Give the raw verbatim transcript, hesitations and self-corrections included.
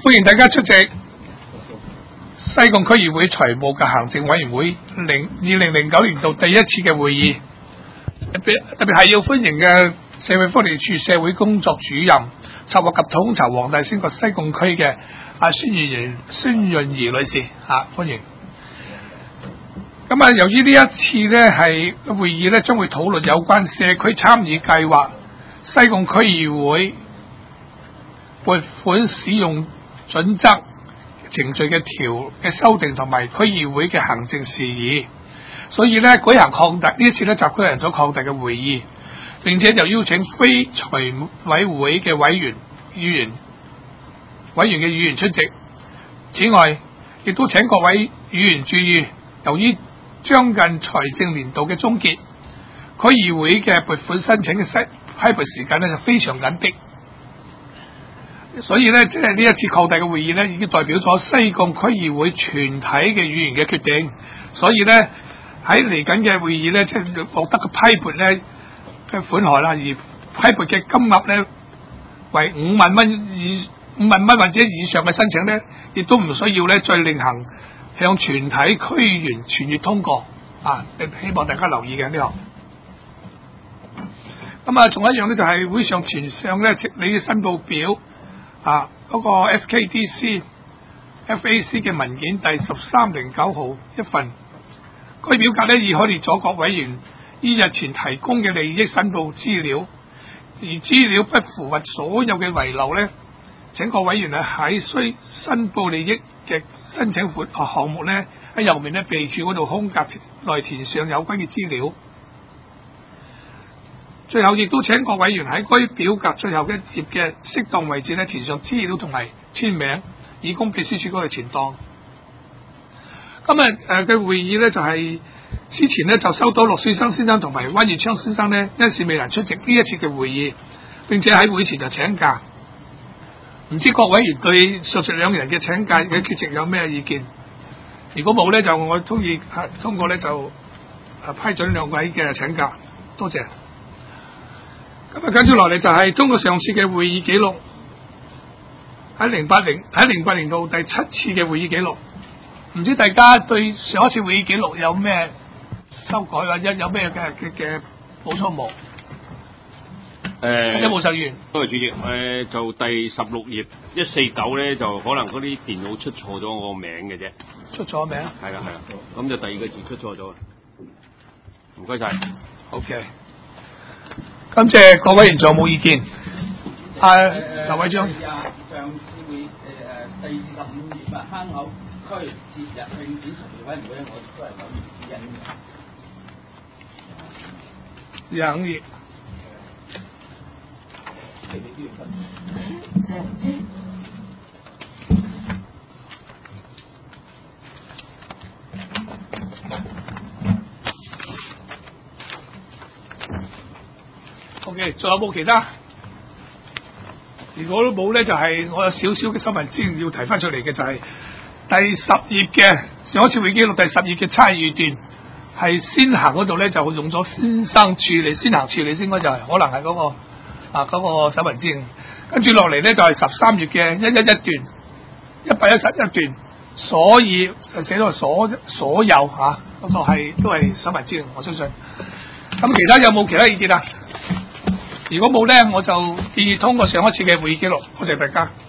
歡迎大家出席西貢區議會財務及行政委員會零二零零九年度第一次嘅會議，特別特別係要歡迎嘅社會福利署社會工作主任、策劃及統籌黃大仙個西貢區嘅阿孫潤儀孫潤儀女士啊，歡迎。咁啊，由於呢一次咧係會議咧，將會討論有關社區參與計劃、西貢區議會撥款使用準則程序嘅條嘅修訂同埋區議會嘅行政事宜，所以咧舉行擴大呢一次咧就舉行咗擴大嘅會議，並且就邀請非財委會嘅委員、議員、委員嘅議員出席。此外，亦都請各位議員注意，由於將近財政年度嘅終結，區議會嘅撥款申請嘅批批撥時間咧就非常緊迫。所以咧，即係呢一次擴大嘅會議咧，已經代表咗西貢區議會全體嘅議員嘅決定。所以咧，喺嚟緊嘅會議咧，即係獲得嘅批撥咧嘅款項啦，而批撥嘅金額咧為五萬蚊以五萬蚊或者以上嘅申請咧，亦都唔需要咧再另行向全體區議員傳閱通過啊！希望大家留意嘅呢個。咁啊，仲有一樣咧，就係會上前上咧，你嘅申報表。啊！嗰、那個 S K D C、F A C 嘅文件第十三零九號一份，該表格咧已可以咗各委員依日前提供嘅利益申報資料，而資料不符合所有嘅遺漏咧，請各委員咧喺需申報利益嘅申請款項目咧喺右面咧備註嗰度空格來填上有關嘅資料。最後亦都請各委員喺該表格最後一頁嘅適當位置咧填上資料同埋簽名，以供秘書處嗰度存檔。今日誒嘅會議咧就係、是、之前咧就收到陸水生先生同埋溫耀昌先生咧因事未能出席呢一次嘅會議，並且喺會前就請假。唔知各委員對上述兩人嘅請假嘅缺席有咩意見？如果冇咧，就我通意通過咧就批准兩位嘅請假。多謝。咁啊，跟住落嚟就係通過上次嘅會議記錄，喺零八零喺零八年度第七次嘅會議記錄，唔知大家對上一次會議記錄有咩修改或者有咩嘅嘅嘅補充冇？誒、呃，有冇實現？ 多謝主席。誒、呃，就第十六頁一四九咧，就可能嗰啲電腦出錯咗我個名嘅啫。 出錯名？ 係啦係啦，咁就第二個字出錯咗。唔該晒。 OK。感謝各位員，仲有冇意見？啊，劉偉章。 上次會誒誒第十五頁啊，坑口區節日慶典籌備委員會咧，我都係諗指引嘅。 廿五頁。OK， 仲有冇其他？如果都冇咧，就係、是、我有少少嘅新聞資料要提翻出嚟嘅，就係第十頁嘅上一次會記錄第十頁嘅差異段，係先行嗰度咧就用咗先生處理，先行處理應該就係、是、可能係嗰、那個啊嗰、那個新聞資料，跟住落嚟咧就係十三頁嘅一一一段，一百一十一段，所以寫咗所所有嚇，咁、啊那個係都係新聞資料，我相信。咁其他有冇其他意見啊？如果冇咧，我就建議通過上一次嘅會議記錄。多謝大家。